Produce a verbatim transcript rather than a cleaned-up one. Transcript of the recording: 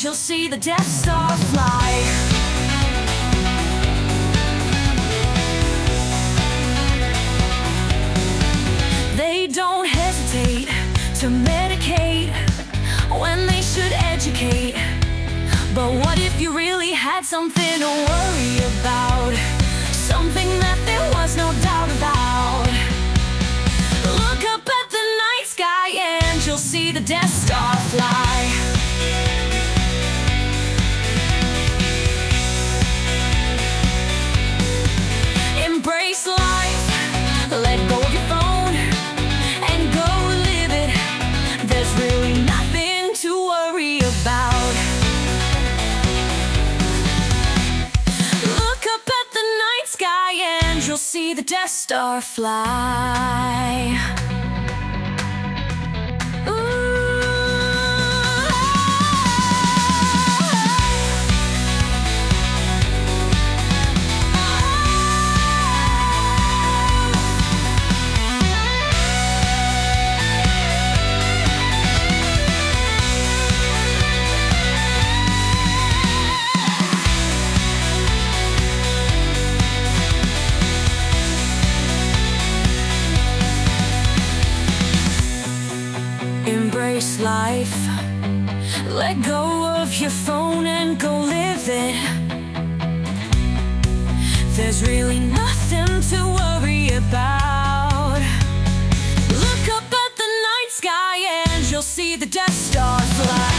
you'll see the Death Star fly. They don't hesitate to medicate when they should educate. But what if you really had something to worry about? Something that there was no doubt about. Look up at the night sky and you'll see the Death Star fly. Embrace life, let go of your phone and go live it. There's really nothing to worry about. Look up at the night sky and you'll see the Death Star fly. Embrace life, let go of your phone and go live it. There's really nothing to worry about. Look up at the night sky and you'll see the Death Star fly.